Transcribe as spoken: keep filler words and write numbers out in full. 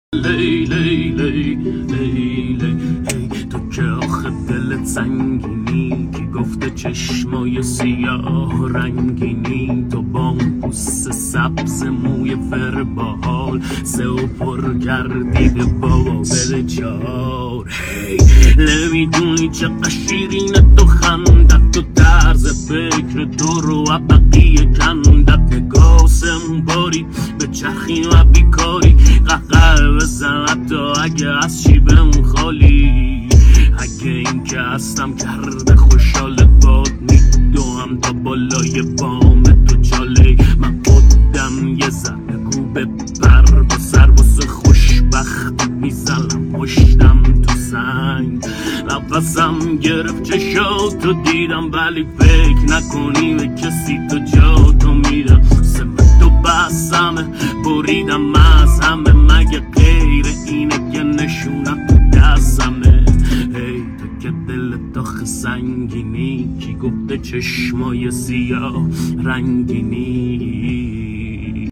لی لی لی لی لی ای تو که آخه دلت سنگینی، کی گفته چشمای سیاه رنگینی؟ تو با اون پوست سبز موی فربال سه و پر کردی به بابا بده چهار. هی نمیدونی چقدر شیرینه تو خندت، تو طرز فکر تو رو بقیه کندت. نگاه سمون باری به چرخی و بیکاری، قهقه بزن تا اگه از چی بمون خالی. اگه این که هستم کرده خوشحال باد میدوم تا بالای بام تو چاله. من خودم یه ذره گو بپر با سر واسه خوشبخت میزنم پشتم تو سنگ. نفسم گرفت چشاتو دیدم ولی فکر نکنی به کسی تو جا تو میدم. تو بسمه بریدم از همه، مگه غیر اینه که نشونم تو دستمه؟ ای تو که دلت آخه سنگینی، کی گفته چشمای سیاه رنگینی؟